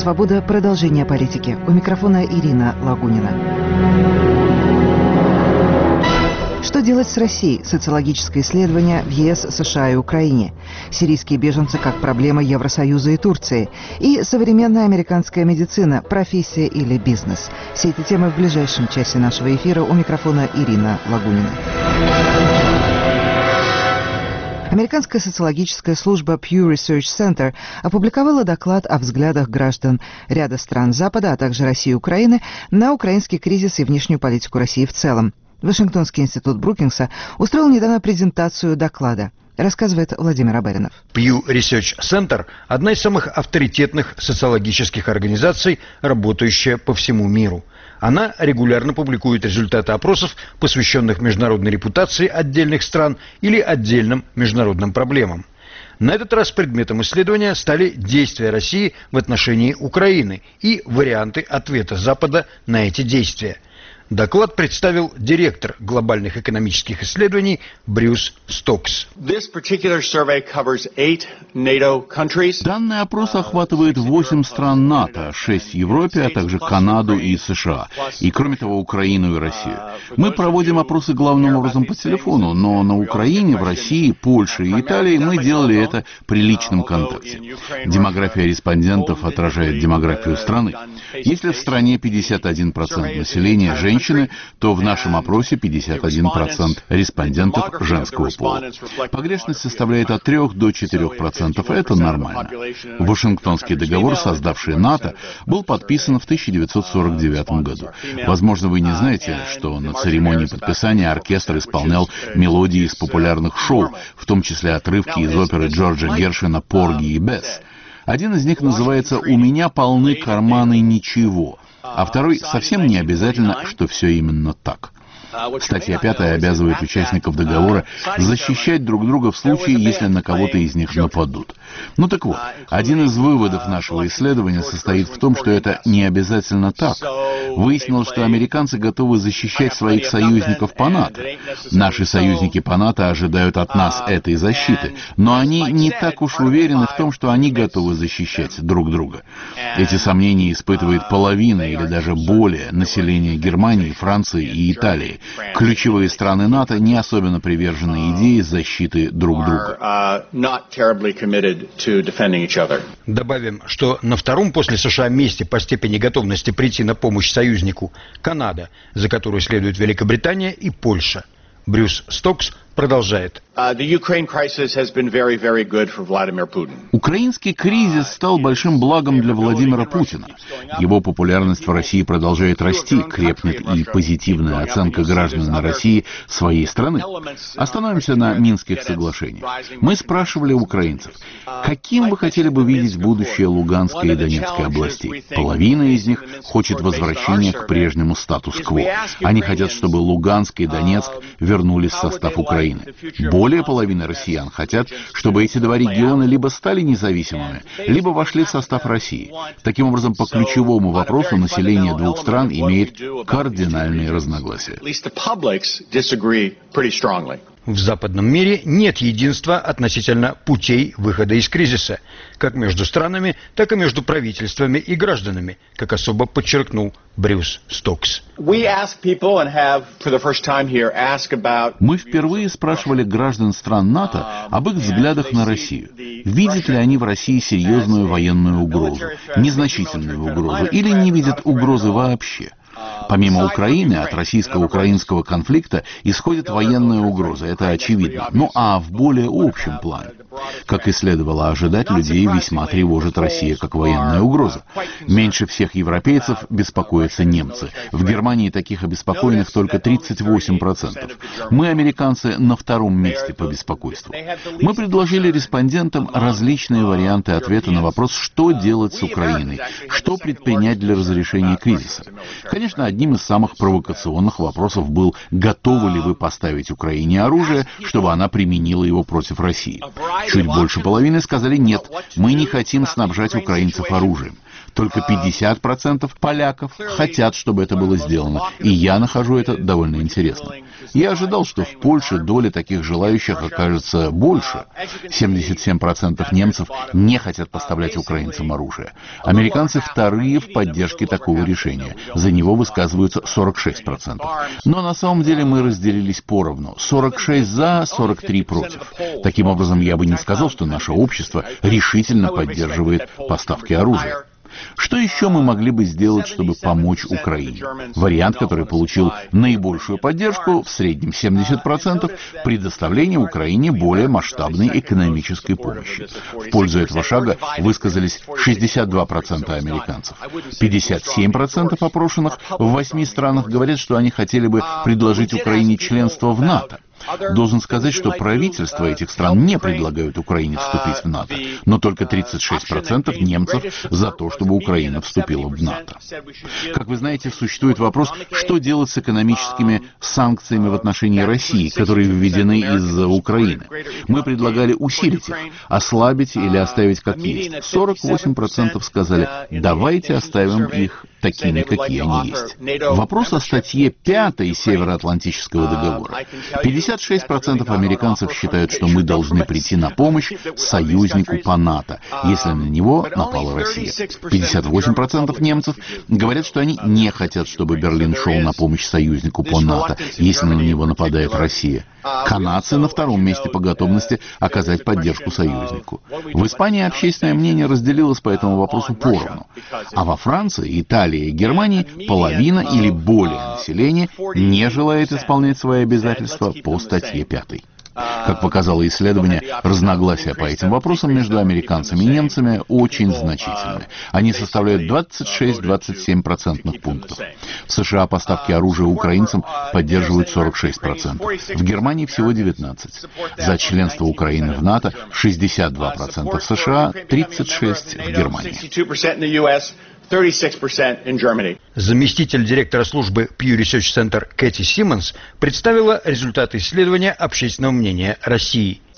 свобода. Продолжение политики. У микрофона Ирина Лагунина. Что делать с Россией? Социологическое исследование в ЕС, США и Украине. Сирийские беженцы как проблема Евросоюза и Турции. И современная американская медицина, профессия или бизнес. Все эти темы в ближайшем часе нашего эфира. У микрофона Ирина Лагунина. Американская социологическая служба Pew Research Center опубликовала доклад о взглядах граждан ряда стран Запада, а также России и Украины на украинский кризис и внешнюю политику России в целом. Вашингтонский институт Брукингса устроил недавно презентацию доклада. Рассказывает Владимир Абаринов. Pew Research Center – одна из самых авторитетных социологических организаций, работающая по всему миру. Она регулярно публикует результаты опросов, посвященных международной репутации отдельных стран или отдельным международным проблемам. На этот раз предметом исследования стали действия России в отношении Украины и варианты ответа Запада на эти действия. Доклад представил директор глобальных экономических исследований Брюс Стокс. Данный опрос охватывает 8 стран НАТО, 6 в Европе, а также Канаду и США, и кроме того Украину и Россию. Мы проводим опросы главным образом по телефону, но на Украине, в России, Польше и Италии мы делали это при личном контакте. Демография респондентов отражает демографию страны. Если в стране 51% населения женщины, то в нашем опросе 51% респондентов женского пола. Погрешность составляет от 3 до 4%, это нормально. Вашингтонский договор, создавший НАТО, был подписан в 1949 году. Возможно, вы не знаете, что на церемонии подписания оркестр исполнял мелодии из популярных шоу, в том числе отрывки из оперы Джорджа Гершвина «Порги и Бесс». Один из них называется «У меня полны карманы ничего», а второй совсем не обязательно, что все именно так. Статья 5 обязывает участников договора защищать друг друга в случае, если на кого-то из них нападут. Ну так вот, один из выводов нашего исследования состоит в том, что это не обязательно так. Выяснилось, что американцы готовы защищать своих союзников по НАТО. Наши союзники по НАТО ожидают от нас этой защиты, но они не так уж уверены в том, что они готовы защищать друг друга. Эти сомнения испытывает половина или даже более населения Германии, Франции и Италии. Ключевые страны НАТО не особенно привержены идее защиты друг друга. Добавим, что на втором после США месте по степени готовности прийти на помощь союзнику Канада, за которую следует Великобритания и Польша. Брюс Стокс продолжает. Украинский кризис стал большим благом для Владимира Путина. Его популярность в России продолжает расти, крепнет и позитивная оценка граждан на России своей страны. Остановимся на Минских соглашениях. Мы спрашивали украинцев, каким вы хотели бы видеть будущее Луганской и Донецкой областей. Половина из них хочет возвращения к прежнему статус-кво. Они хотят, чтобы Луганск и Донецк вернулись в состав Украины. Более половины россиян хотят, чтобы эти два региона либо стали независимыми, либо вошли в состав России. Таким образом, по ключевому вопросу население двух стран имеет кардинальные разногласия. В западном мире нет единства относительно путей выхода из кризиса, как между странами, так и между правительствами и гражданами, как особо подчеркнул Брюс Стокс. Мы впервые спрашивали граждан стран НАТО об их взглядах на Россию. Видят ли они в России серьезную военную угрозу, незначительную угрозу или не видят угрозы вообще? Помимо Украины, от российско-украинского конфликта исходит военная угроза, это очевидно. Ну а в более общем плане? Как и следовало ожидать, людей весьма тревожит Россия как военная угроза. Меньше всех европейцев беспокоятся немцы. В Германии таких обеспокоенных только 38%. Мы, американцы, на втором месте по беспокойству. Мы предложили респондентам различные варианты ответа на вопрос, что делать с Украиной, что предпринять для разрешения кризиса. Конечно, одним из самых провокационных вопросов был, готовы ли вы поставить Украине оружие, чтобы она применила его против России. Чуть больше половины сказали нет, мы не хотим снабжать украинцев оружием. Только 50% поляков хотят, чтобы это было сделано. И я нахожу это довольно интересным. Я ожидал, что в Польше доля таких желающих окажется больше. 77% немцев не хотят поставлять украинцам оружие. Американцы вторые в поддержке такого решения. За него высказываются 46%. Но на самом деле мы разделились поровну. 46 за, 43 против. Таким образом, я бы не сказал, что наше общество решительно поддерживает поставки оружия. Что еще мы могли бы сделать, чтобы помочь Украине? Вариант, который получил наибольшую поддержку, в среднем 70%, предоставление Украине более масштабной экономической помощи. В пользу этого шага высказались 62% американцев. 57% опрошенных в 8 странах говорят, что они хотели бы предложить Украине членство в НАТО. Должен сказать, что правительства этих стран не предлагают Украине вступить в НАТО, но только 36% немцев за то, чтобы Украина вступила в НАТО. Как вы знаете, существует вопрос, что делать с экономическими санкциями в отношении России, которые введены из-за Украины. Мы предлагали усилить их, ослабить или оставить как есть. 48% сказали, давайте оставим их такими, какие они есть. Вопрос о статье 5 Североатлантического договора. 56% американцев считают, что мы должны прийти на помощь союзнику по НАТО, если на него напала Россия. 58% немцев говорят, что они не хотят, чтобы Берлин шел на помощь союзнику по НАТО, если на него нападает Россия. Канадцы на втором месте по готовности оказать поддержку союзнику. В Испании общественное мнение разделилось по этому вопросу поровну. А во Франции, Италии и Германии половина или более населения не желает исполнять свои обязательства по статье 5. Как показало исследование, разногласия по этим вопросам между американцами и немцами очень значительны. Они составляют 26-27% пунктов. В США поставки оружия украинцам поддерживают 46%. В Германии всего 19%. За членство Украины в НАТО 62% в США, 36% в Германии. 36% in Germany. Заместитель директора службы Pew Research Center Кэти Симмонс представила результаты исследования общественного мнения России. В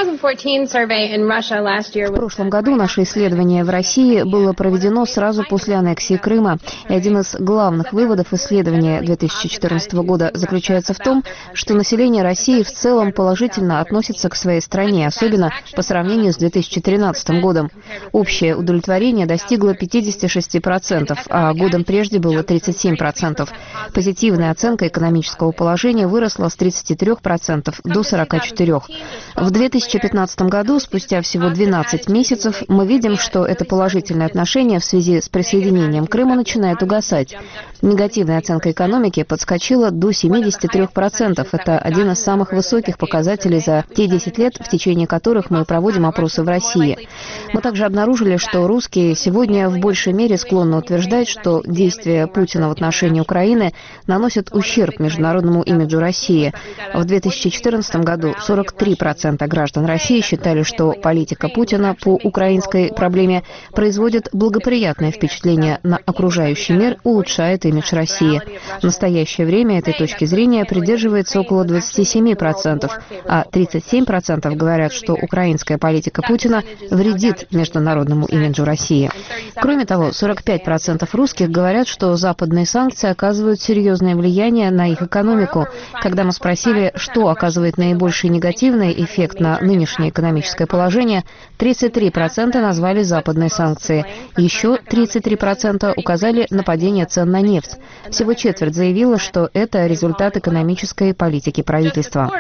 прошлом году наше исследование в России было проведено сразу после аннексии Крыма. И один из главных выводов исследования 2014 года заключается в том, что население России в целом положительно относится к своей стране, особенно по сравнению с 2013 годом. Общее удовлетворение достигло 56%, а годом прежде было 37%. Позитивная оценка экономического положения выросла с 33% до 44%. В 2015 году, спустя всего 12 месяцев, мы видим, что это положительное отношение в связи с присоединением Крыма начинает угасать. Негативная оценка экономики подскочила до 73%. Это один из самых высоких показателей за те 10 лет, в течение которых мы проводим опросы в России. Мы также обнаружили, что русские сегодня в большей мере склонны утверждать, что действия Путина в отношении Украины наносят ущерб международному имиджу России. В 2014 году 43% граждан России считали, что политика Путина по украинской проблеме производит благоприятное впечатление на окружающий мир, улучшает имидж России. В настоящее время этой точки зрения придерживается около 27%, а 37% говорят, что украинская политика Путина вредит международному имиджу России. Кроме того, 45% русских говорят, что западные санкции оказывают серьезное влияние на их экономику. Когда мы спросили, что оказывает наибольший негативный эффект на нынешнее экономическое положение, 33% назвали западные санкции. Еще 33% указали на падение цен на нефть. Всего четверть заявила, что это результат экономической политики правительства.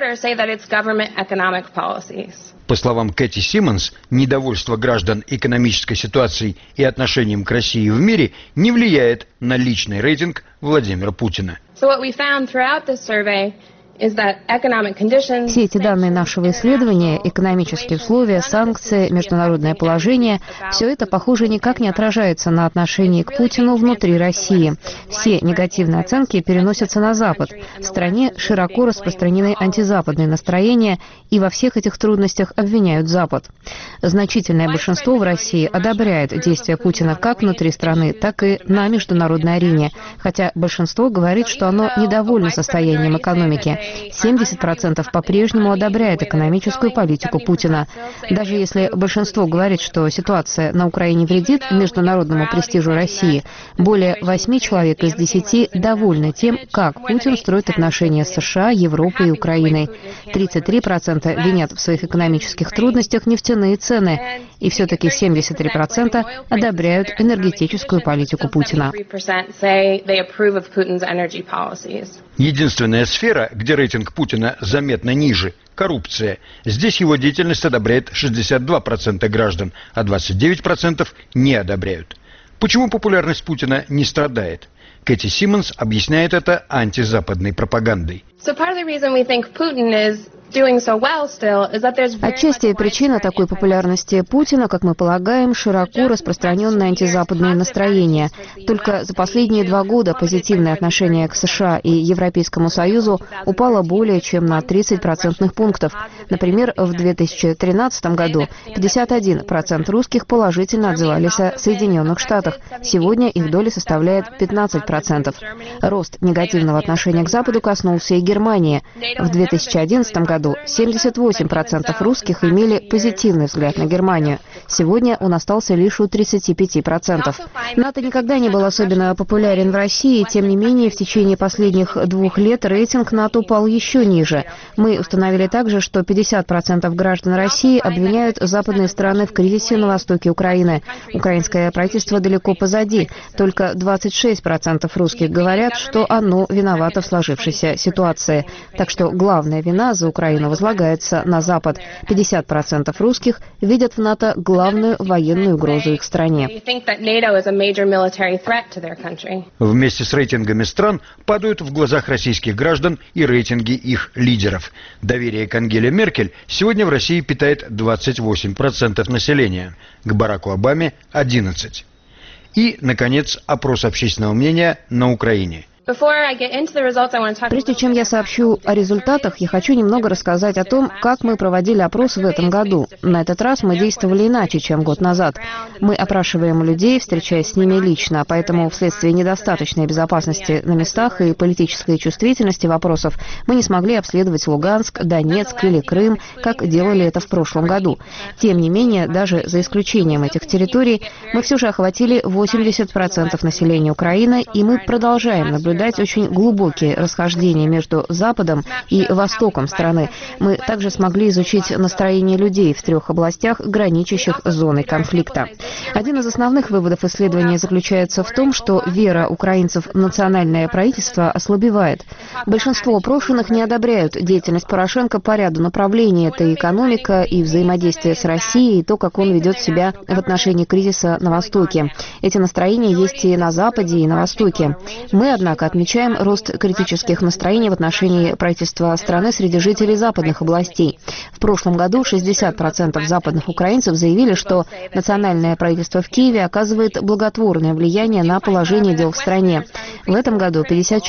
По словам Кэти Симмонс, недовольство граждан экономической ситуацией и отношением к России в мире не влияет на личный рейтинг Владимира Путина. Все эти данные нашего исследования, экономические условия, санкции, международное положение, все это, похоже, никак не отражается на отношении к Путину внутри России. Все негативные оценки переносятся на Запад. В стране широко распространены антизападные настроения, и во всех этих трудностях обвиняют Запад. Значительное большинство в России одобряет действия Путина как внутри страны, так и на международной арене, хотя большинство говорит, что оно недовольно состоянием экономики. 70% по-прежнему одобряет экономическую политику Путина. Даже если большинство говорит, что ситуация на Украине вредит международному престижу России, более 8 человек из 10 довольны тем, как Путин строит отношения с США, Европой и Украиной. 33% винят в своих экономических трудностях нефтяные цены, и все-таки 73% одобряют энергетическую политику Путина. Единственная сфера, где рейтинг Путина заметно ниже – коррупция. Здесь его деятельность одобряет 62% граждан, а 29% не одобряют. Почему популярность Путина не страдает? Кэти Симмонс объясняет это антизападной пропагандой. Отчасти причина такой популярности Путина, как мы полагаем, широко распространенные антизападные настроения. Только за последние 2 года позитивное отношение к США и Европейскому Союзу упало более чем на 30 процентных пунктов. Например, в 2013 году 51% русских положительно отзывались о Соединенных Штатах. Сегодня их доля составляет 15%. Рост негативного отношения к Западу коснулся и Германии. В 2011 году 78% русских имели позитивный взгляд на Германию. Сегодня он остался лишь у 35%. НАТО никогда не был особенно популярен в России, тем не менее в течение последних 2 лет рейтинг НАТО упал еще ниже. Мы установили также, что 50% граждан России обвиняют западные страны в кризисе на востоке Украины. Украинское правительство далеко позади. Только 26% русских говорят, что оно виновато в сложившейся ситуации. Так что главная вина за Украину возлагается на Запад. 50% русских видят в НАТО главную военную угрозу их стране. Вместе с рейтингами стран падают в глазах российских граждан и рейтинги их лидеров. Доверие к Ангеле Меркель сегодня в России питает 28% населения, к Бараку Обаме – 11%. И, наконец, опрос общественного мнения на Украине. Прежде чем я сообщу о результатах, я хочу немного рассказать о том, как мы проводили опрос в этом году. На этот раз мы действовали иначе, чем год назад. Мы опрашиваем людей, встречаясь с ними лично, поэтому вследствие недостаточной безопасности на местах и политической чувствительности вопросов мы не смогли обследовать Луганск, Донецк или Крым, как делали это в прошлом году. Тем не менее, даже за исключением этих территорий, мы все же охватили 80% населения Украины, и мы продолжаем наблюдать очень глубокие расхождения между Западом и Востоком страны. Мы также смогли изучить настроение людей в 3 областях, граничащих с зоной конфликта. Один из основных выводов исследования заключается в том, что вера украинцев в национальное правительство ослабевает. Большинство опрошенных не одобряют деятельность Порошенко по ряду направлений. Это экономика и взаимодействие с Россией, и то, как он ведет себя в отношении кризиса на Востоке. Эти настроения есть и на Западе, и на Востоке. Мы, однако, отмечаем рост критических настроений в отношении правительства страны среди жителей западных областей. В прошлом году 60% западных украинцев заявили, что национальное правительство в Киеве оказывает благотворное влияние на положение дел в стране. В этом году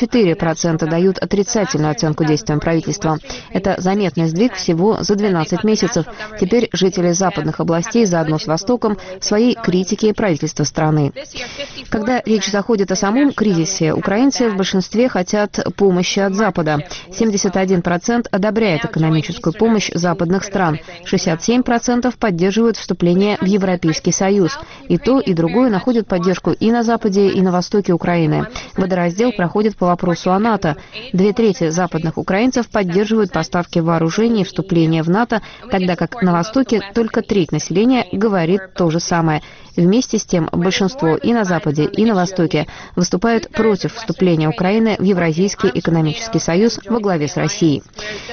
54% дают отрицательную оценку действиям правительства. Это заметный сдвиг всего за 12 месяцев. Теперь жители западных областей заодно с Востоком в своей критике правительства страны. Когда речь заходит о самом кризисе, украинцы в большинстве хотят помощи от Запада. 71% одобряет экономическую помощь западных стран. 67% поддерживают вступление в Европейский Союз. И то, и другое находят поддержку и на Западе, и на востоке Украины. Водораздел проходит по вопросу о НАТО. 2/3 западных украинцев поддерживают поставки вооружений и вступление в НАТО, тогда как на Востоке только треть населения говорит то же самое. Вместе с тем, большинство и на Западе, и на Востоке выступают против вступления Украины в Евразийский экономический союз во главе с Россией.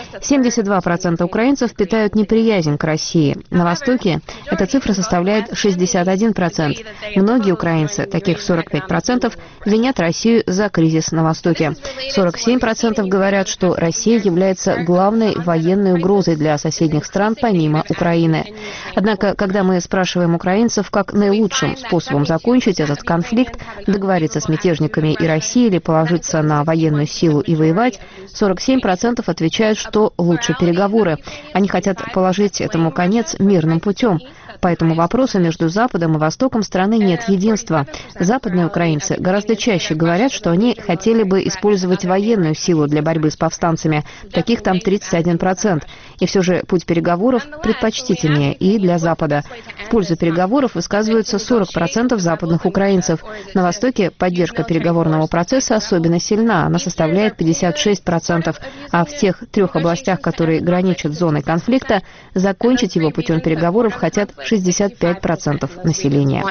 72% украинцев питают неприязнь к России. На Востоке эта цифра составляет 61%. Многие украинцы, таких 45%, винят Россию за кризис на Востоке. 47% говорят, что Россия является главной военной угрозой для соседних стран помимо Украины. Однако, когда мы спрашиваем украинцев, как наилучшим способом закончить этот конфликт, договориться с мятежниками и Россией или положиться на военную силу и воевать, 47% отвечают, что лучше переговоры. Они хотят положить этому конец мирным путем. По этому вопросу между Западом и Востоком страны нет единства. Западные украинцы гораздо чаще говорят, что они хотели бы использовать военную силу для борьбы с повстанцами. Таких там 31%. И все же путь переговоров предпочтительнее и для Запада. В пользу переговоров высказываются 40% западных украинцев. На Востоке поддержка переговорного процесса особенно сильна. Она составляет 56%. А в тех 3 областях, которые граничат с зоной конфликта, закончить его путем переговоров хотят 65% населения.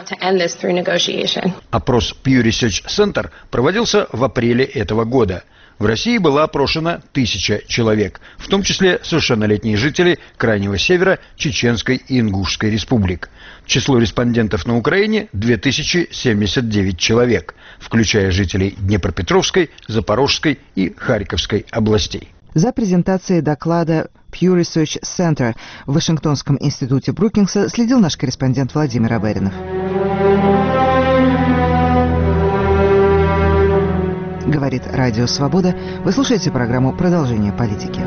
Опрос Pew Research Center проводился в апреле этого года. В России была опрошена 1000 человек, в том числе совершеннолетние жители Крайнего Севера, Чеченской и Ингушской республик. Число респондентов на Украине – 2079 человек, включая жителей Днепропетровской, Запорожской и Харьковской областей. За презентацией доклада Pew Research Center в Вашингтонском институте Брукингса следил наш корреспондент Владимир Аберинов. Говорит Радио Свобода. Вы слушаете программу «Продолжение политики».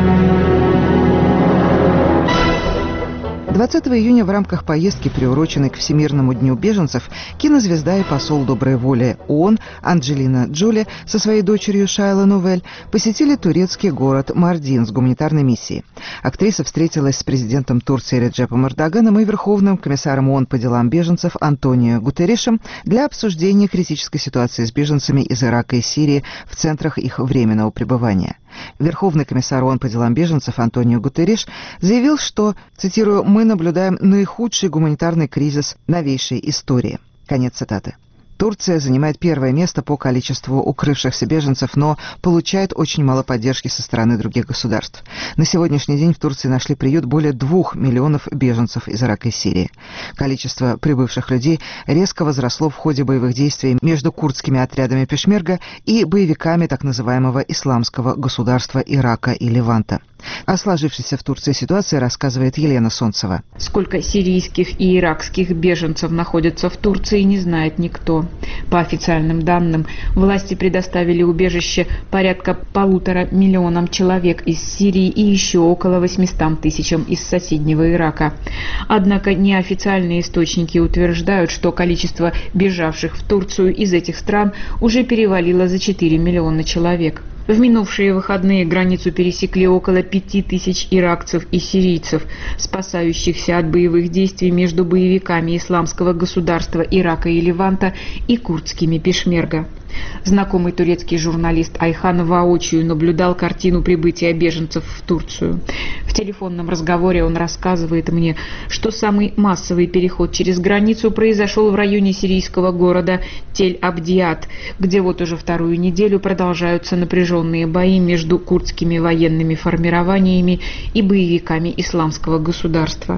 20 июня в рамках поездки, приуроченной к Всемирному дню беженцев, кинозвезда и посол доброй воли ООН Анджелина Джоли со своей дочерью Шайла Новель посетили турецкий город Мардин с гуманитарной миссией. Актриса встретилась с президентом Турции Реджепом Эрдоганом и Верховным комиссаром ООН по делам беженцев Антонио Гутерришем для обсуждения критической ситуации с беженцами из Ирака и Сирии в центрах их временного пребывания. Верховный комиссар ООН по делам беженцев Антонио Гутерриш заявил, что, цитирую, «мы наблюдаем наихудший гуманитарный кризис новейшей истории». Конец цитаты. Турция занимает первое место по количеству укрывшихся беженцев, но получает очень мало поддержки со стороны других государств. На сегодняшний день в Турции нашли приют более 2 миллионов беженцев из Ирака и Сирии. Количество прибывших людей резко возросло в ходе боевых действий между курдскими отрядами Пешмерга и боевиками так называемого исламского государства Ирака и Леванта. О сложившейся в Турции ситуации рассказывает Елена Солнцева. Сколько сирийских и иракских беженцев находится в Турции, не знает никто. По официальным данным, власти предоставили убежище порядка 1,5 миллиона человек из Сирии и еще около 800 тысячам из соседнего Ирака. Однако неофициальные источники утверждают, что количество бежавших в Турцию из этих стран уже перевалило за 4 миллиона человек. В минувшие выходные границу пересекли около 5000 иракцев и сирийцев, спасающихся от боевых действий между боевиками исламского государства Ирака и Леванта и курдскими пешмерга. Знакомый турецкий журналист Айхан воочию наблюдал картину прибытия беженцев в Турцию. В телефонном разговоре он рассказывает мне, что самый массовый переход через границу произошел в районе сирийского города Тель-Абдиат, где вот уже 2-ю неделю продолжаются напряженные бои между курдскими военными формированиями и боевиками исламского государства.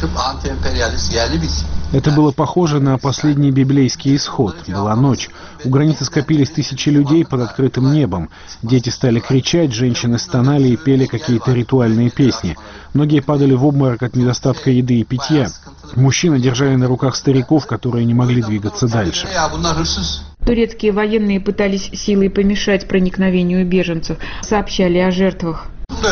Это было похоже на последний библейский исход. Была ночь. У границы скопились тысячи людей под открытым небом. Дети стали кричать, женщины стонали и пели какие-то ритуальные песни. Многие падали в обморок от недостатка еды и питья. Мужчины держали на руках стариков, которые не могли двигаться дальше. Турецкие военные пытались силой помешать проникновению беженцев, сообщали о жертвах.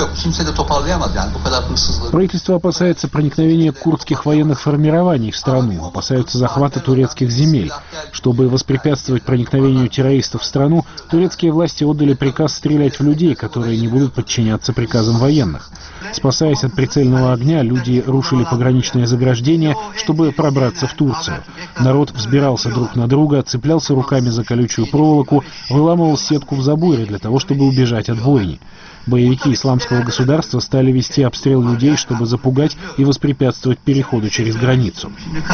Правительство опасается проникновения курдских военных формирований в страну, опасаются захвата турецких земель. Чтобы воспрепятствовать проникновению террористов в страну, турецкие власти отдали приказ стрелять в людей, которые не будут подчиняться приказам военных. Спасаясь от прицельного огня, люди рушили пограничные заграждения, чтобы пробраться в Турцию. Народ взбирался друг на друга, цеплялся руками за колючую проволоку, выламывал сетку в заборе для того, чтобы убежать от бойни. Боевики исламского государства стали вести обстрел людей, чтобы запугать и воспрепятствовать переходу через границу.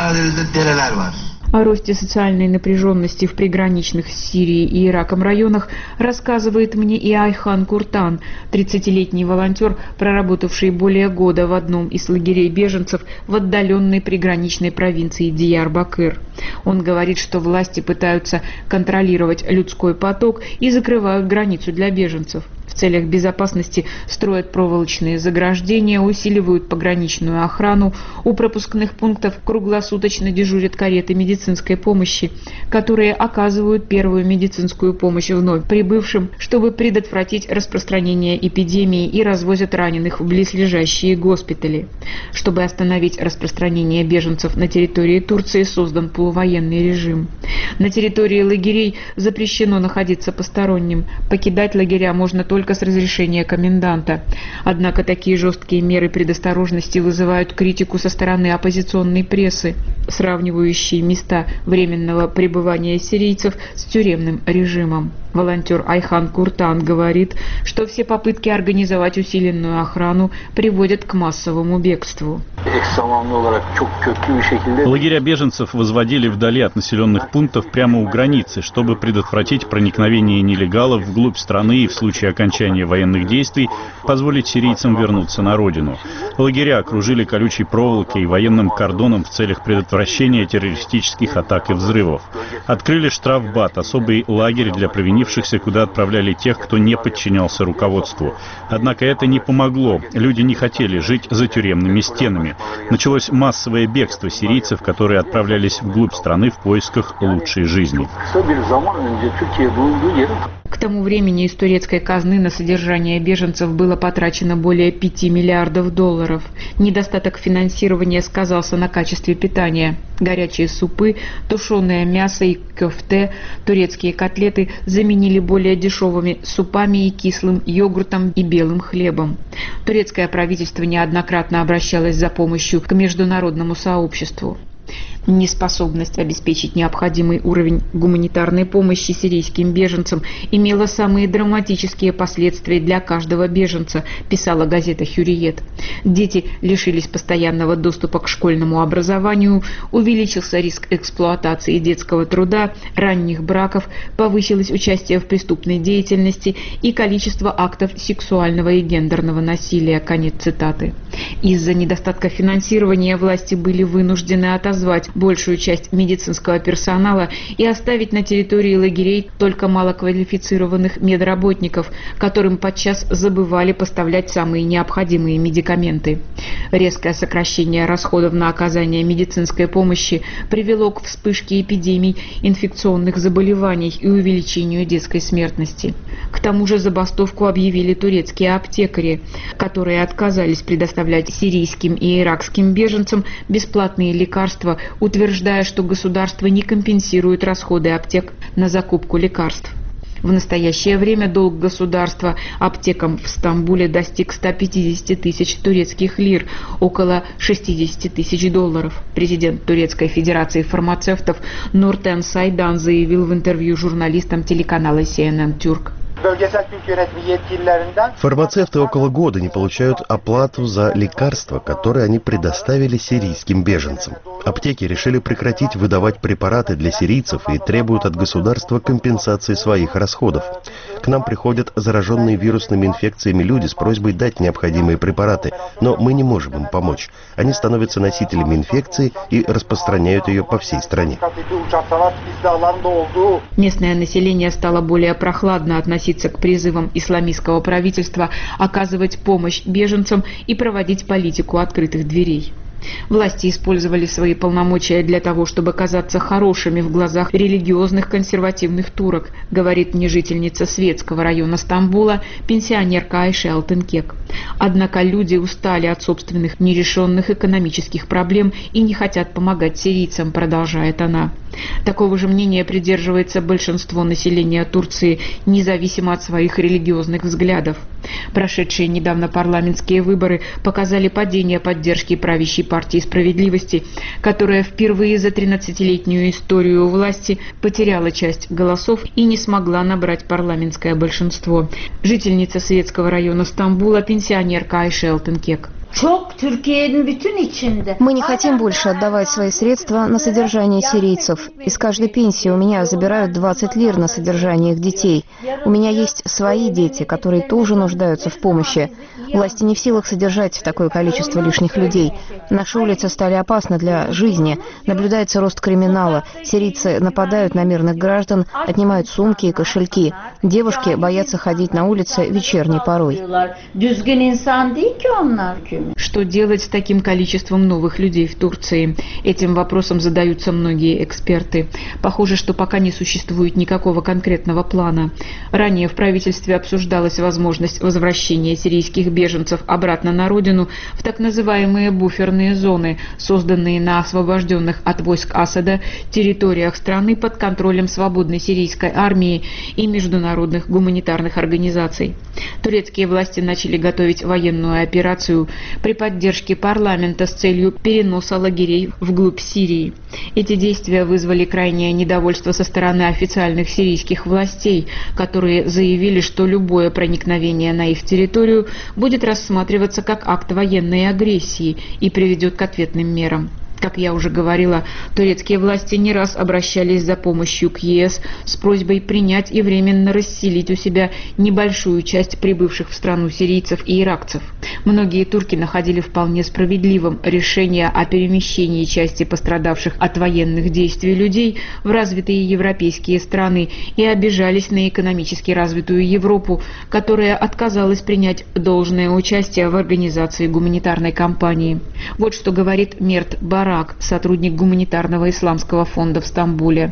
О росте социальной напряженности в приграничных с Сирией и Ираком районах рассказывает мне и Айхан Куртан, 30-летний волонтер, проработавший более года в одном из лагерей беженцев в отдаленной приграничной провинции Диярбакыр. Он говорит, что власти пытаются контролировать людской поток и закрывают границу для беженцев. В целях безопасности строят проволочные заграждения, усиливают пограничную охрану. У пропускных пунктов круглосуточно дежурят кареты медицинской помощи, которые оказывают первую медицинскую помощь вновь прибывшим, чтобы предотвратить распространение эпидемии, и развозят раненых в близлежащие госпитали. Чтобы остановить распространение беженцев на территории Турции, создан полувоенный режим. На территории лагерей запрещено находиться посторонним. Покидать лагеря можно только с разрешения коменданта. Однако такие жесткие меры предосторожности вызывают критику со стороны оппозиционной прессы, сравнивающей места временного пребывания сирийцев с тюремным режимом. Волонтер Айхан Куртан говорит, что все попытки организовать усиленную охрану приводят к массовому бегству. Лагеря беженцев возводили вдали от населенных пунктов прямо у границы, чтобы предотвратить проникновение нелегалов вглубь страны и в случае окончания военных действий позволить сирийцам вернуться на родину. Лагеря окружили колючей проволокой и военным кордоном в целях предотвращения террористических атак и взрывов. Открыли штрафбат, особый лагерь для провинившихся, куда отправляли тех, кто не подчинялся руководству. Однако это не помогло. Люди не хотели жить за тюремными стенами. Началось массовое бегство сирийцев, которые отправлялись вглубь страны в поисках лучшей жизни. К тому времени из турецкой казны на содержание беженцев было потрачено более 5 миллиардов долларов. Недостаток финансирования сказался на качестве питания. Горячие супы, тушеное мясо и köfte, турецкие котлеты заменили более дешевыми супами и кислым йогуртом и белым хлебом. Турецкое правительство неоднократно обращалось за помощью к международному сообществу. Неспособность обеспечить необходимый уровень гуманитарной помощи сирийским беженцам имела самые драматические последствия для каждого беженца, писала газета «Хюриет». Дети лишились постоянного доступа к школьному образованию, увеличился риск эксплуатации детского труда, ранних браков, повысилось участие в преступной деятельности и количество актов сексуального и гендерного насилия. Конец цитаты. Из-за недостатка финансирования власти были вынуждены отозвать большую часть медицинского персонала и оставить на территории лагерей только малоквалифицированных медработников, которым подчас забывали поставлять самые необходимые медикаменты. Резкое сокращение расходов на оказание медицинской помощи привело к вспышке эпидемий инфекционных заболеваний и увеличению детской смертности. К тому же забастовку объявили турецкие аптекари, которые отказались предоставлять сирийским и иракским беженцам бесплатные лекарства, утверждая, что государство не компенсирует расходы аптек на закупку лекарств. В настоящее время долг государства аптекам в Стамбуле достиг 150 тысяч турецких лир, около 60 тысяч долларов. Президент Турецкой Федерации фармацевтов Нуртен Сайдан заявил в интервью журналистам телеканала CNN Türk. Фармацевты около года не получают оплату за лекарства, которые они предоставили сирийским беженцам. Аптеки решили прекратить выдавать препараты для сирийцев и требуют от государства компенсации своих расходов. К нам приходят зараженные вирусными инфекциями люди с просьбой дать необходимые препараты, но мы не можем им помочь. Они становятся носителями инфекции и распространяют ее по всей стране. Местное население стало более прохладно относиться к призывам исламистского правительства оказывать помощь беженцам и проводить политику открытых дверей. Власти использовали свои полномочия для того, чтобы казаться хорошими в глазах религиозных консервативных турок, говорит мне жительница Светского района Стамбула, пенсионерка Айше Алтынкек. Однако люди устали от собственных нерешенных экономических проблем и не хотят помогать сирийцам, продолжает она. Такого же мнения придерживается большинство населения Турции, независимо от своих религиозных взглядов. Прошедшие недавно парламентские выборы показали падение поддержки правящей партии «Справедливости», которая впервые за 13-летнюю историю власти потеряла часть голосов и не смогла набрать парламентское большинство. Жительница Светского района Стамбула, пенсионерка Айше Алтынкек. Мы не хотим больше отдавать свои средства на содержание сирийцев. Из каждой пенсии у меня забирают 20 лир на содержание их детей. У меня есть свои дети, которые тоже нуждаются в помощи. Власти не в силах содержать такое количество лишних людей. Наши улицы стали опасны для жизни. Наблюдается рост криминала. Сирийцы нападают на мирных граждан, отнимают сумки и кошельки. Девушки боятся ходить на улице вечерней порой. Что делать с таким количеством новых людей в Турции? Этим вопросом задаются многие эксперты. Похоже, что пока не существует никакого конкретного плана. Ранее в правительстве обсуждалась возможность возвращения сирийских беженцев обратно на родину в так называемые буферные зоны, созданные на освобожденных от войск Асада территориях страны под контролем свободной сирийской армии и международных гуманитарных организаций. Турецкие власти начали готовить военную операцию при поддержке парламента с целью переноса лагерей вглубь Сирии. Эти действия вызвали крайнее недовольство со стороны официальных сирийских властей, которые заявили, что любое проникновение на их территорию будет рассматриваться как акт военной агрессии и приведет к ответным мерам. Как я уже говорила, турецкие власти не раз обращались за помощью к ЕС с просьбой принять и временно расселить у себя небольшую часть прибывших в страну сирийцев и иракцев. Многие турки находили вполне справедливым решение о перемещении части пострадавших от военных действий людей в развитые европейские страны и обижались на экономически развитую Европу, которая отказалась принять должное участие в организации гуманитарной кампании. Вот что говорит Мерт Барак, сотрудник гуманитарного исламского фонда в Стамбуле.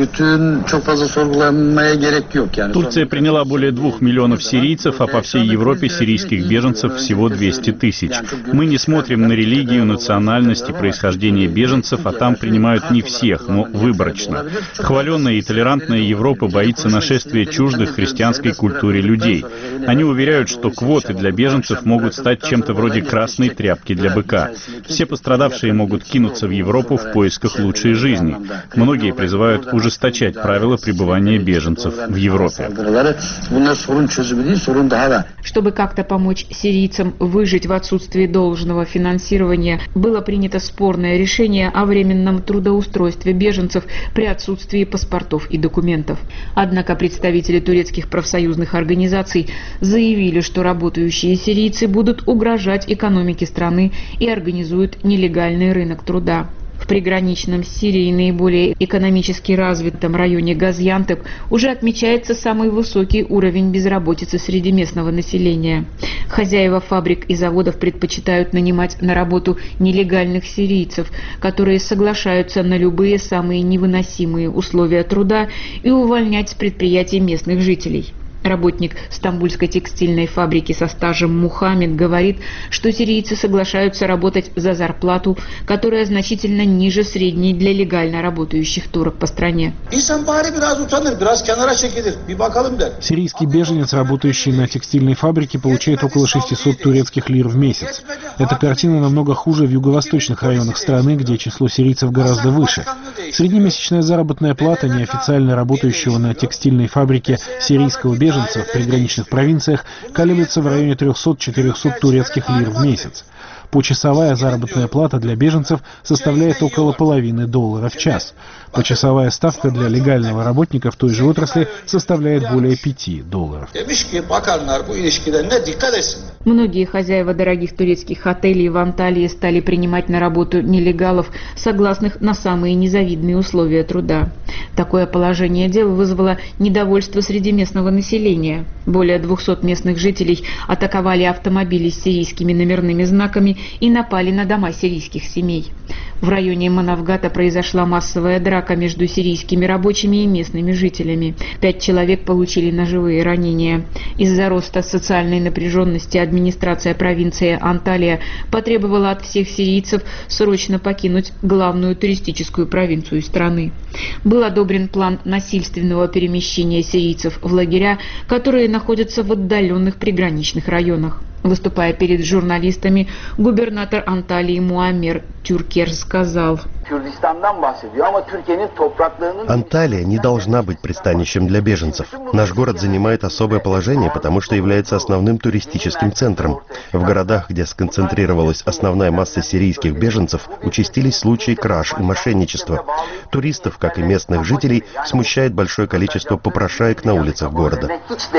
Турция приняла более 2 миллионов сирийцев, а по всей Европе сирийских беженцев всего 200 тысяч. Мы не смотрим на религию, национальность и происхождение беженцев, а там принимают не всех, но выборочно. Хваленная и толерантная Европа боится нашествия чуждых христианской культуре людей. Они уверяют, что квоты для беженцев могут стать чем-то вроде красной тряпки для быка. Все пострадавшие могут кинуться в Европу в поисках лучшей жизни. Многие призывают ужесточать правила пребывания беженцев в Европе. Чтобы как-то помочь сирийцам выжить в отсутствии должного финансирования, было принято спорное решение о временном трудоустройстве беженцев при отсутствии паспортов и документов. Однако представители турецких профсоюзных организаций заявили, что работающие сирийцы будут угрожать экономике страны и организуют нелегальный рынок труда. В приграничном с Сирией наиболее экономически развитом районе Газиантеп уже отмечается самый высокий уровень безработицы среди местного населения. Хозяева фабрик и заводов предпочитают нанимать на работу нелегальных сирийцев, которые соглашаются на любые самые невыносимые условия труда и увольнять с предприятий местных жителей. Работник стамбульской текстильной фабрики со стажем Мухаммед говорит, что сирийцы соглашаются работать за зарплату, которая значительно ниже средней для легально работающих турок по стране. Сирийский беженец, работающий на текстильной фабрике, получает около 600 турецких лир в месяц. Эта картина намного хуже в юго-восточных районах страны, где число сирийцев гораздо выше. Среднемесячная заработная плата неофициально работающего на текстильной фабрике сирийского беженца в приграничных провинциях колеблется в районе 300-400 турецких лир в месяц. Почасовая заработная плата для беженцев составляет около $0,5 в час. Почасовая ставка для легального работника в той же отрасли составляет более $5. Многие хозяева дорогих турецких отелей в Анталии стали принимать на работу нелегалов, согласных на самые незавидные условия труда. Такое положение дел вызвало недовольство среди местного населения. Более 200 местных жителей атаковали автомобили с сирийскими номерными знаками и напали на дома сирийских семей. В районе Манавгата произошла массовая драка между сирийскими рабочими и местными жителями. 5 человек получили ножевые ранения. Из-за роста социальной напряженности администрация провинции Анталия потребовала от всех сирийцев срочно покинуть главную туристическую провинцию страны. Был одобрен план насильственного перемещения сирийцев в лагеря, которые находятся в отдаленных приграничных районах. Выступая перед журналистами, губернатор Анталии Муаммер Тюркер сказал: Анталия не должна быть пристанищем для беженцев. Наш город занимает особое положение, потому что является основным туристическим центром. В городах, где сконцентрировалась основная масса сирийских беженцев, участились случаи краж и мошенничества. Туристов, как и местных жителей, смущает большое количество попрошаек на улицах города.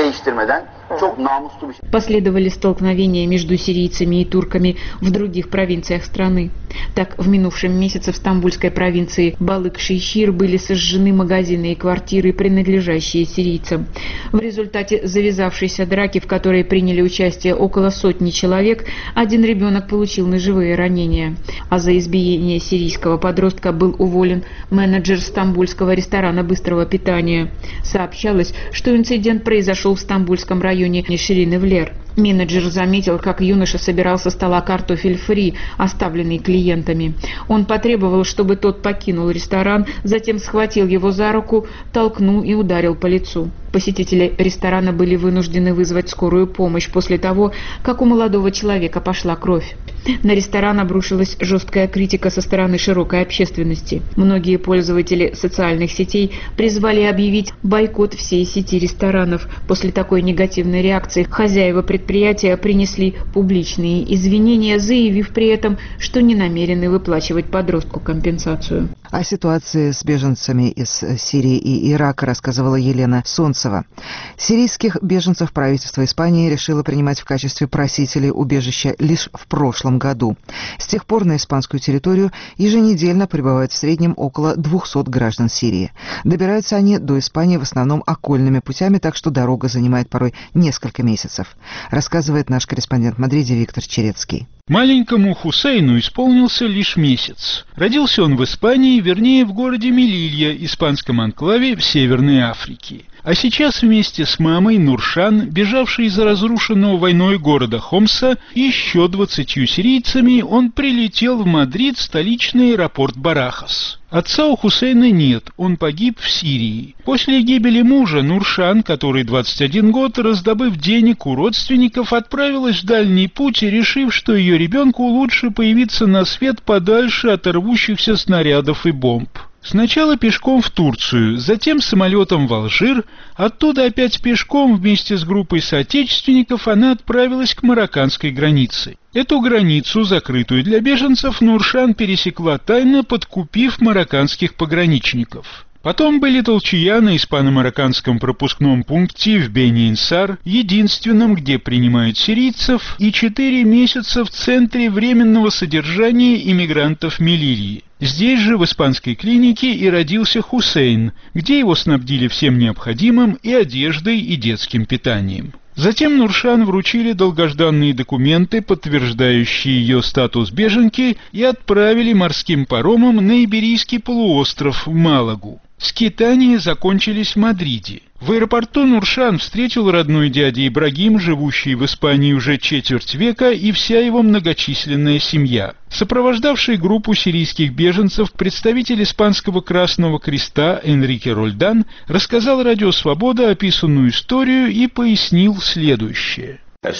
Последовали столкновения между сирийцами и турками в других провинциях страны. Так, в минувшем месяце в стамбульской провинции Балык-Шейхир были сожжены магазины и квартиры, принадлежащие сирийцам. В результате завязавшейся драки, в которой приняли участие около сотни человек, один ребенок получил ножевые ранения. А за избиение сирийского подростка был уволен менеджер стамбульского ресторана быстрого питания. Сообщалось, что инцидент произошел в стамбульском районе Ширин-Эвлер. Менеджер заметил, как юноша собирал со стола картофель фри, оставленный клиентами. Он потребовал, чтобы тот покинул ресторан, затем схватил его за руку, толкнул и ударил по лицу. Посетители ресторана были вынуждены вызвать скорую помощь после того, как у молодого человека пошла кровь. На ресторан обрушилась жесткая критика со стороны широкой общественности. Многие пользователи социальных сетей призвали объявить бойкот всей сети ресторанов. После такой негативной реакции хозяева предприятия принесли публичные извинения, заявив при этом, что не намерены выплачивать подростку компенсацию. О ситуации с беженцами из Сирии и Ирака рассказывала Елена Солнцева. Сирийских беженцев правительство Испании решило принимать в качестве просителей убежища лишь в прошлом году. С тех пор на испанскую территорию еженедельно прибывает в среднем около 200 граждан Сирии. Добираются они до Испании в основном окольными путями, так что дорога занимает порой несколько месяцев, рассказывает наш корреспондент в Мадриде Виктор Черецкий. Маленькому Хусейну исполнился лишь месяц. Родился он в Испании, вернее в городе Мелилья, испанском анклаве в Северной Африке. А сейчас вместе с мамой Нуршан, бежавшей из разрушенного войной города Хомса, и еще 20 сирийцами, он прилетел в Мадрид, столичный аэропорт Барахас. Отца у Хусейна нет, он погиб в Сирии. После гибели мужа Нуршан, который 21 год, раздобыв денег у родственников, отправилась в дальний путь, решив, что ее ребенку лучше появиться на свет подальше от рвущихся снарядов и бомб. Сначала пешком в Турцию, затем самолетом в Алжир, оттуда опять пешком вместе с группой соотечественников она отправилась к марокканской границе. Эту границу, закрытую для беженцев, Нуршан пересекла тайно, подкупив марокканских пограничников. Потом были толчья на испано-марокканском пропускном пункте в Бени-Инсар, единственном, где принимают сирийцев, и 4 месяца в центре временного содержания иммигрантов Мелильи. Здесь же, в испанской клинике, и родился Хусейн, где его снабдили всем необходимым и одеждой, и детским питанием. Затем Нуршан вручили долгожданные документы, подтверждающие ее статус беженки, и отправили морским паромом на Иберийский полуостров в Малагу. Скитания закончились в Мадриде. В аэропорту Нуршан встретил родной дядя Ибрагим, живущий в Испании уже четверть века, и вся его многочисленная семья. Сопровождавший группу сирийских беженцев представитель испанского Красного Креста Энрике Рольдан рассказал Радио Свобода описанную историю и пояснил следующее. Эти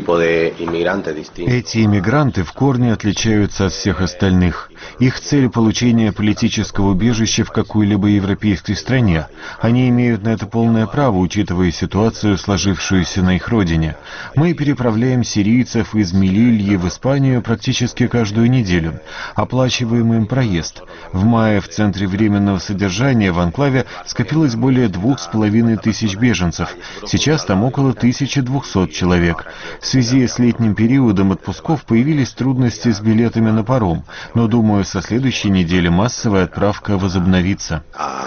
иммигранты в корне отличаются от всех остальных. Их цель – получение политического убежища в какой-либо европейской стране. Они имеют на это полное право, учитывая ситуацию, сложившуюся на их родине. Мы переправляем сирийцев из Мелильи в Испанию практически каждую неделю. Оплачиваем им проезд. В мае в центре временного содержания в анклаве скопилось более 2500 беженцев. Сейчас там около 1200 человек. В связи с летним периодом отпусков появились трудности с билетами на паром, но, думаю, со следующей недели массовая отправка возобновится.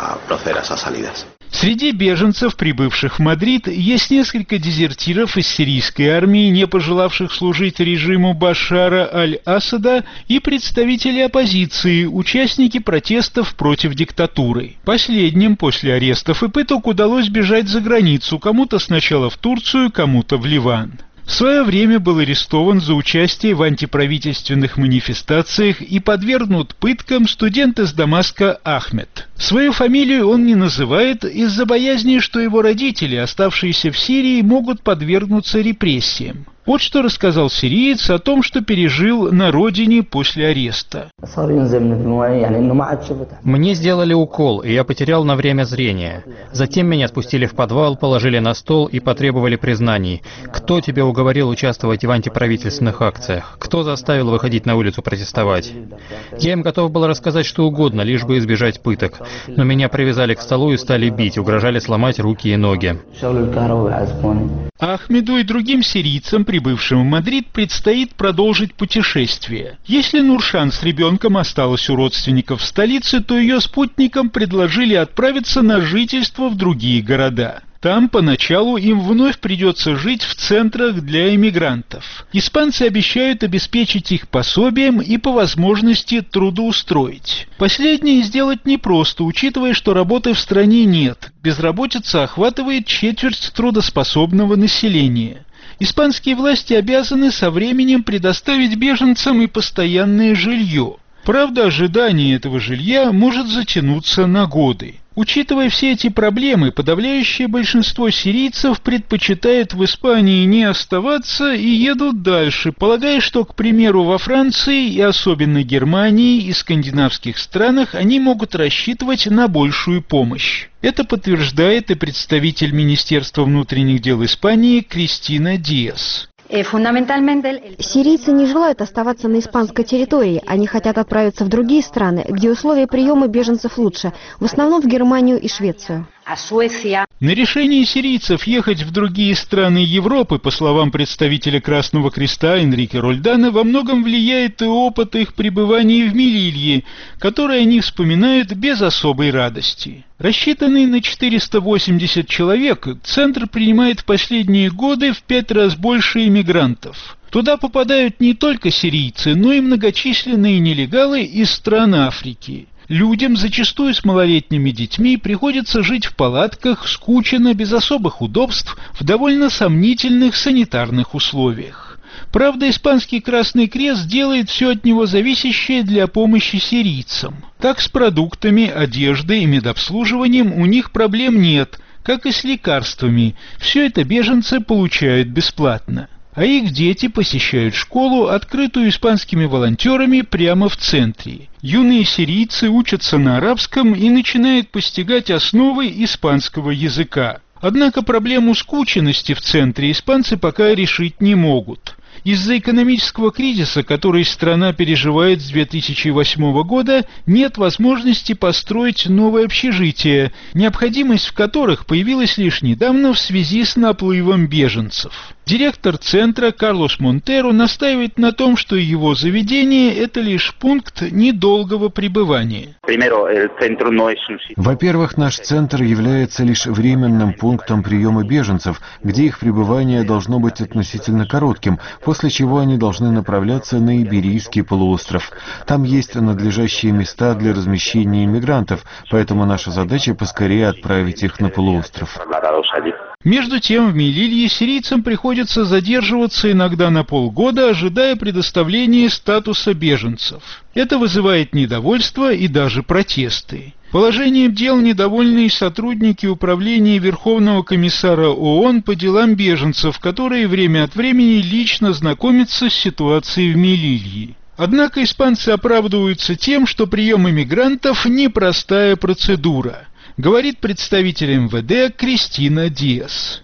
Среди беженцев, прибывших в Мадрид, есть несколько дезертиров из сирийской армии, не пожелавших служить режиму Башара аль-Асада, и представители оппозиции, участники протестов против диктатуры. Последним после арестов и пыток удалось бежать за границу, кому-то сначала в Турцию, кому-то в Ливан. В свое время был арестован за участие в антиправительственных манифестациях и подвергнут пыткам студент из Дамаска Ахмед. Свою фамилию он не называет из-за боязни, что его родители, оставшиеся в Сирии, могут подвергнуться репрессиям. Вот что рассказал сириец о том, что пережил на родине после ареста. Мне сделали укол, и я потерял на время зрение. Затем меня спустили в подвал, положили на стол и потребовали признаний. Кто тебя уговорил участвовать в антиправительственных акциях? Кто заставил выходить на улицу протестовать? Я им готов был рассказать что угодно, лишь бы избежать пыток. Но меня привязали к столу и стали бить, угрожали сломать руки и ноги. Ахмеду и другим сирийцам, прибывшим в Мадрид, предстоит продолжить путешествие. Если Нуршан с ребенком осталась у родственников в столице, то ее спутникам предложили отправиться на жительство в другие города. Там поначалу им вновь придется жить в центрах для эмигрантов. Испанцы обещают обеспечить их пособием и по возможности трудоустроить. Последнее сделать непросто, учитывая, что работы в стране нет. Безработица охватывает четверть трудоспособного населения. Испанские власти обязаны со временем предоставить беженцам и постоянное жилье. Правда, ожидание этого жилья может затянуться на годы. Учитывая все эти проблемы, подавляющее большинство сирийцев предпочитают в Испании не оставаться и едут дальше, полагая, что, к примеру, во Франции и особенно Германии и скандинавских странах они могут рассчитывать на большую помощь. Это подтверждает и представитель Министерства внутренних дел Испании Кристина Диас. Сирийцы не желают оставаться на испанской территории, они хотят отправиться в другие страны, где условия приема беженцев лучше, в основном в Германию и Швецию. На решение сирийцев ехать в другие страны Европы, по словам представителя Красного Креста Энрике Рольдана, во многом влияет и опыт их пребывания в Мелилье, который они вспоминают без особой радости. Рассчитанный на 480 человек, центр принимает в последние годы в 5 раз больше иммигрантов. Туда попадают не только сирийцы, но и многочисленные нелегалы из стран Африки. Людям, зачастую с малолетними детьми, приходится жить в палатках, скучно, без особых удобств, в довольно сомнительных санитарных условиях. Правда, испанский Красный Крест делает все от него зависящее для помощи сирийцам. Так с продуктами, одеждой и медобслуживанием у них проблем нет, как и с лекарствами. Все это беженцы получают бесплатно. А их дети посещают школу, открытую испанскими волонтерами, прямо в центре. Юные сирийцы учатся на арабском и начинают постигать основы испанского языка. Однако проблему скученности в центре испанцы пока решить не могут. Из-за экономического кризиса, который страна переживает с 2008 года, нет возможности построить новые общежития, необходимость в которых появилась лишь недавно в связи с наплывом беженцев. Директор центра Карлос Монтеро настаивает на том, что его заведение – это лишь пункт недолгого пребывания. Во-первых, наш центр является лишь временным пунктом приема беженцев, где их пребывание должно быть относительно коротким, после чего они должны направляться на Иберийский полуостров. Там есть надлежащие места для размещения иммигрантов, поэтому наша задача поскорее отправить их на полуостров. Между тем, в Мелилье сирийцам приходится задерживаться иногда на полгода, ожидая предоставления статуса беженцев. Это вызывает недовольство и даже протесты. Положением дел недовольны и сотрудники Управления Верховного комиссара ООН по делам беженцев, которые время от времени лично знакомятся с ситуацией в Мелилье. Однако испанцы оправдываются тем, что прием иммигрантов – непростая процедура, говорит представитель МВД Кристина Диас.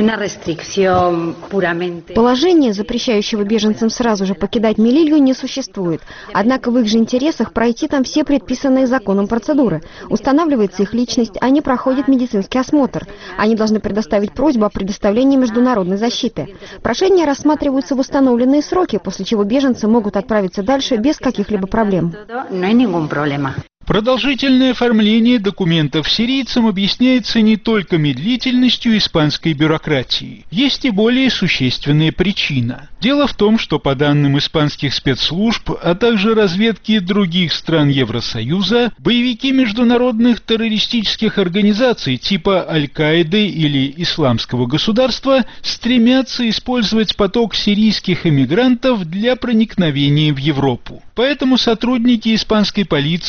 Положения, запрещающего беженцам сразу же покидать Мелилью, не существует. Однако в их же интересах пройти там все предписанные законом процедуры. Устанавливается их личность, они проходят медицинский осмотр. Они должны предоставить просьбу о предоставлении международной защиты. Прошения рассматриваются в установленные сроки, после чего беженцы могут отправиться дальше без каких-либо проблем. Продолжительное оформление документов сирийцам объясняется не только медлительностью испанской бюрократии. Есть и более существенная причина. Дело в том, что по данным испанских спецслужб, а также разведки других стран Евросоюза, боевики международных террористических организаций типа Аль-Каиды или Исламского государства стремятся использовать поток сирийских эмигрантов для проникновения в Европу. Поэтому сотрудники испанской полиции в основном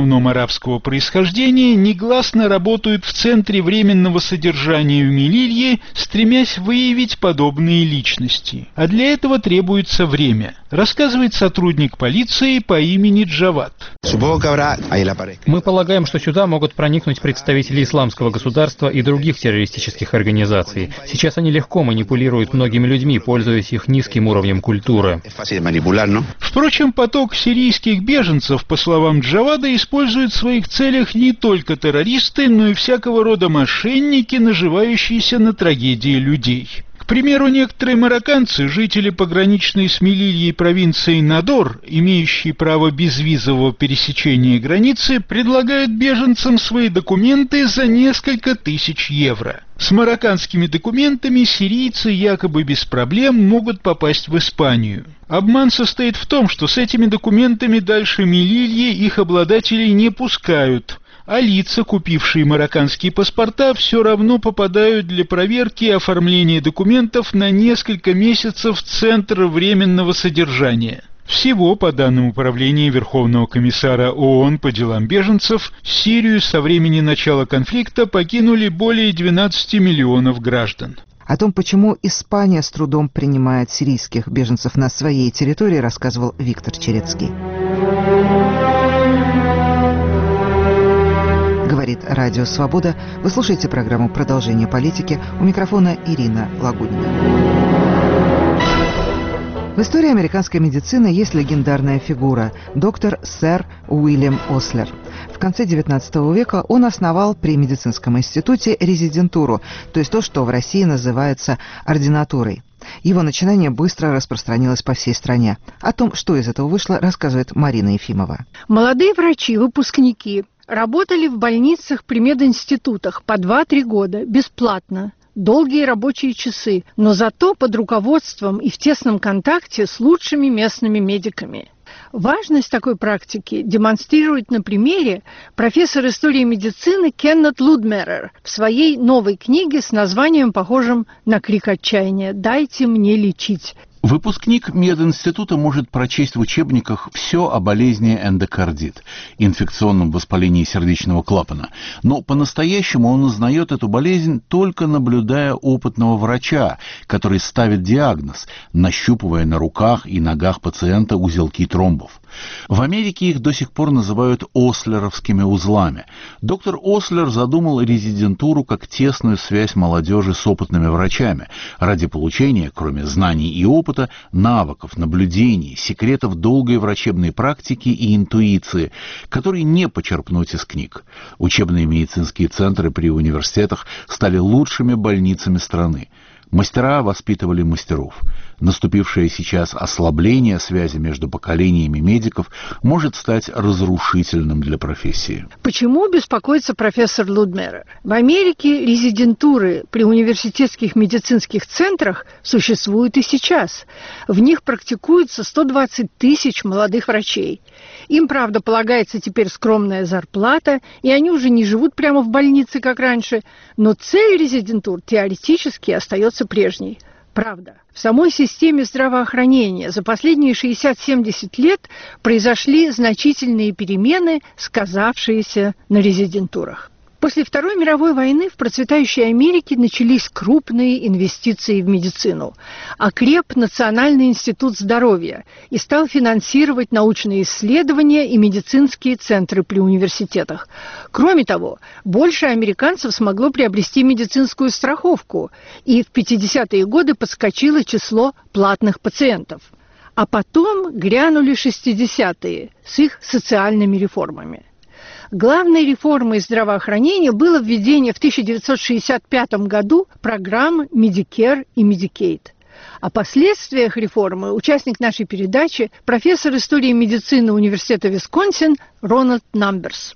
основном арабского происхождения, негласно работают в Центре временного содержания в Мелилье, стремясь выявить подобные личности. А для этого требуется время, рассказывает сотрудник полиции по имени Джавад. Мы полагаем, что сюда могут проникнуть представители Исламского государства и других террористических организаций. Сейчас они легко манипулируют многими людьми, пользуясь их низким уровнем культуры. Впрочем, поток сирийских беженцев, по словам Джавада, используют в своих целях не только террористы, но и всякого рода мошенники, наживающиеся на трагедии людей. К примеру, некоторые марокканцы, жители пограничной с Мелильей провинции Надор, имеющие право безвизового пересечения границы, предлагают беженцам свои документы за несколько тысяч евро. С марокканскими документами сирийцы якобы без проблем могут попасть в Испанию. Обман состоит в том, что с этими документами дальше Мелильи их обладателей не пускают, а лица, купившие марокканские паспорта, все равно попадают для проверки и оформления документов на несколько месяцев в Центр временного содержания. Всего, по данным Управления Верховного комиссара ООН по делам беженцев, Сирию со времени начала конфликта покинули более 12 миллионов граждан. О том, почему Испания с трудом принимает сирийских беженцев на своей территории, рассказывал Виктор Черецкий. Говорит Радио Свобода. Вы слушаете программу «Продолжение политики». У микрофона Ирина Лагудина. В истории американской медицины есть легендарная фигура – доктор сэр Уильям Ослер. В конце XIX века он основал при медицинском институте резидентуру, то есть то, что в России называется ординатурой. Его начинание быстро распространилось по всей стране. О том, что из этого вышло, рассказывает Марина Ефимова. Молодые врачи, выпускники, работали в больницах при мединститутах по 2-3 года бесплатно. Долгие рабочие часы, но зато под руководством и в тесном контакте с лучшими местными медиками. Важность такой практики демонстрирует на примере профессор истории медицины Кеннет Лудмерер в своей новой книге с названием, похожим на крик отчаяния «Дайте мне лечить». Выпускник мединститута может прочесть в учебниках все о болезни эндокардит, инфекционном воспалении сердечного клапана, но по-настоящему он узнает эту болезнь, только наблюдая опытного врача, который ставит диагноз, нащупывая на руках и ногах пациента узелки тромбов. В Америке их до сих пор называют ослеровскими узлами. Доктор Ослер задумал резидентуру как тесную связь молодежи с опытными врачами ради получения, кроме знаний и опыта, навыков, наблюдений, секретов долгой врачебной практики и интуиции, которые не почерпнуть из книг. Учебные медицинские центры при университетах стали лучшими больницами страны. Мастера воспитывали мастеров. Наступившее сейчас ослабление связи между поколениями медиков может стать разрушительным для профессии. Почему беспокоится профессор Лудмерер? В Америке резидентуры при университетских медицинских центрах существуют и сейчас. В них практикуется 120 тысяч молодых врачей. Им, правда, полагается теперь скромная зарплата, и они уже не живут прямо в больнице, как раньше, но цель резидентур теоретически остается прежней. Правда, в самой системе здравоохранения за последние 60-70 лет произошли значительные перемены, сказавшиеся на резидентурах. После Второй мировой войны в процветающей Америке начались крупные инвестиции в медицину. Окреп Национальный институт здоровья и стал финансировать научные исследования и медицинские центры при университетах. Кроме того, больше американцев смогло приобрести медицинскую страховку, и в 50-е годы подскочило число платных пациентов. А потом грянули 60-е с их социальными реформами. Главной реформой здравоохранения было введение в 1965 году программ Medicare и Medicaid. О последствиях реформы участник нашей передачи, профессор истории медицины Университета Висконсин Рональд Намберс.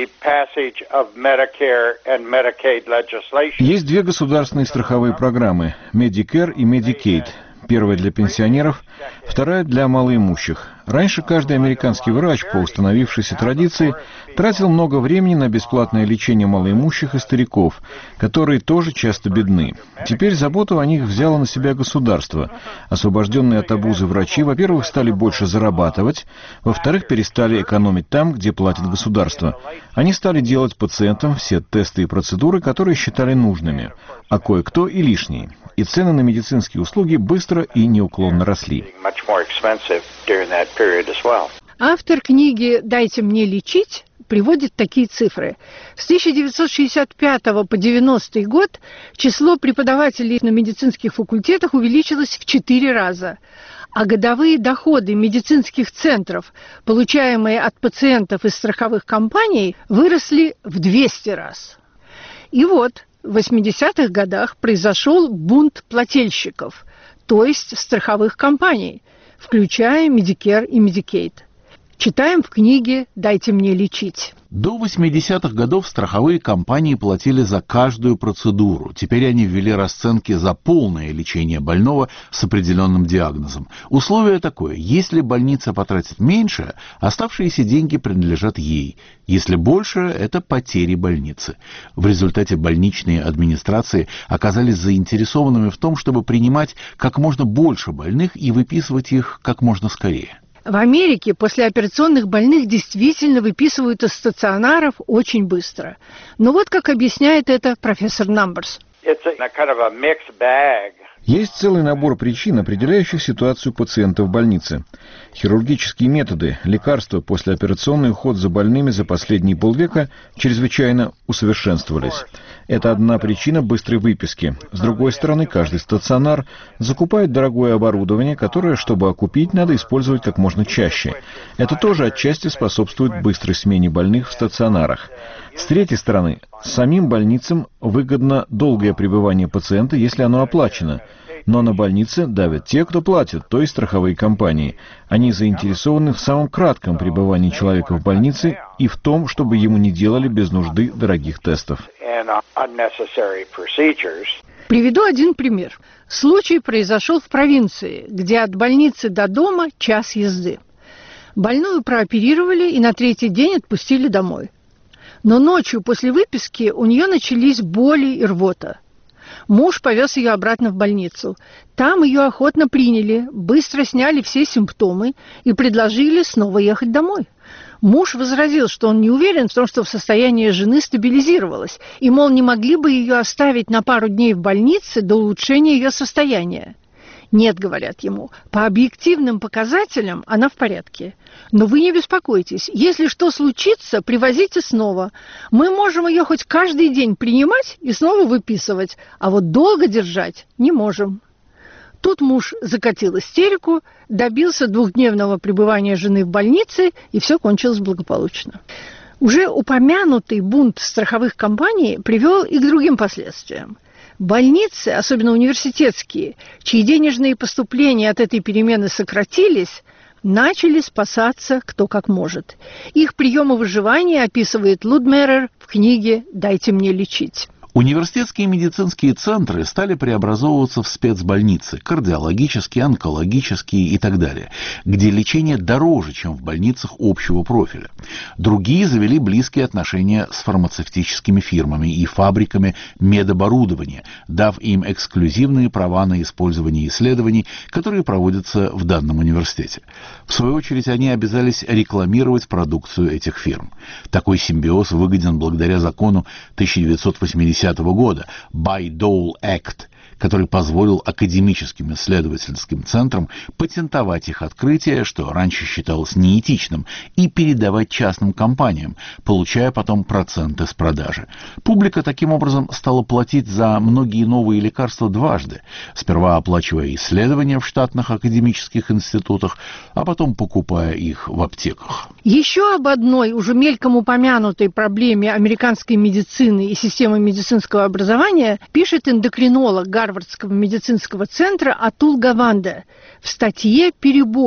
Есть две государственные страховые программы – Medicare и Medicaid. Первая для пенсионеров, вторая для малоимущих. Раньше каждый американский врач, по установившейся традиции, тратил много времени на бесплатное лечение малоимущих и стариков, которые тоже часто бедны. Теперь заботу о них взяло на себя государство. Освобожденные от обузы врачи, во-первых, стали больше зарабатывать, во-вторых, перестали экономить там, где платит государство. Они стали делать пациентам все тесты и процедуры, которые считали нужными, а кое-кто и лишние. И цены на медицинские услуги быстро и неуклонно росли. Автор книги «Дайте мне лечить» приводит такие цифры. С 1965 по 90 год число преподавателей на медицинских факультетах увеличилось в 4 раза, а годовые доходы медицинских центров, получаемые от пациентов из страховых компаний, выросли в 200 раз. И вот в 80-х годах произошел бунт плательщиков, то есть страховых компаний, включая Medicare и Medicaid. Читаем в книге «Дайте мне лечить». До 80-х годов страховые компании платили за каждую процедуру. Теперь они ввели расценки за полное лечение больного с определенным диагнозом. Условие такое: если больница потратит меньше, оставшиеся деньги принадлежат ей. Если больше, это потери больницы. В результате больничные администрации оказались заинтересованными в том, чтобы принимать как можно больше больных и выписывать их как можно скорее. В Америке послеоперационных больных действительно выписывают из стационаров очень быстро. Но вот как объясняет это профессор Намберс. Есть целый набор причин, определяющих ситуацию пациента в больнице. Хирургические методы, лекарства, послеоперационный уход за больными за последние полвека чрезвычайно усовершенствовались. Это одна причина быстрой выписки. С другой стороны, каждый стационар закупает дорогое оборудование, которое, чтобы окупить, надо использовать как можно чаще. Это тоже отчасти способствует быстрой смене больных в стационарах. С третьей стороны, самим больницам выгодно долгое пребывание пациента, если оно оплачено. Но на больницы давят те, кто платит, то есть страховые компании. Они заинтересованы в самом кратком пребывании человека в больнице и в том, чтобы ему не делали без нужды дорогих тестов. Приведу один пример. Случай произошел в провинции, где от больницы до дома час езды. Больную прооперировали и на третий день отпустили домой. Но ночью после выписки у нее начались боли и рвота. Муж повез ее обратно в больницу. Там ее охотно приняли, быстро сняли все симптомы и предложили снова ехать домой. Муж возразил, что он не уверен в том, что состояние жены стабилизировалось, и, мол, не могли бы ее оставить на пару дней в больнице до улучшения ее состояния. Нет, говорят ему, по объективным показателям она в порядке. Но вы не беспокойтесь, если что случится, привозите снова. Мы можем ее хоть каждый день принимать и снова выписывать, а вот долго держать не можем. Тут муж закатил истерику, добился 2-дневного пребывания жены в больнице, и все кончилось благополучно. Уже упомянутый бунт страховых компаний привел и к другим последствиям. Больницы, особенно университетские, чьи денежные поступления от этой перемены сократились, начали спасаться кто как может. Их приемы выживания описывает Лудмерер в книге «Дайте мне лечить». Университетские медицинские центры стали преобразовываться в спецбольницы, кардиологические, онкологические и так далее, где лечение дороже, чем в больницах общего профиля. Другие завели близкие отношения с фармацевтическими фирмами и фабриками медоборудования, дав им эксклюзивные права на использование исследований, которые проводятся в данном университете. В свою очередь, они обязались рекламировать продукцию этих фирм. Такой симбиоз выгоден благодаря закону 1980 года Bayh-Dole Act, который позволил академическим исследовательским центрам патентовать их открытия, что раньше считалось неэтичным, и передавать частным компаниям, получая потом проценты с продажи. Публика таким образом стала платить за многие новые лекарства дважды, сперва оплачивая исследования в штатных академических институтах, а потом покупая их в аптеках. Еще об одной уже мельком упомянутой проблеме американской медицины и системы медицинского образования пишет эндокринолог Гарвардского медицинского центра Атул Гаванде в статье «Перебор.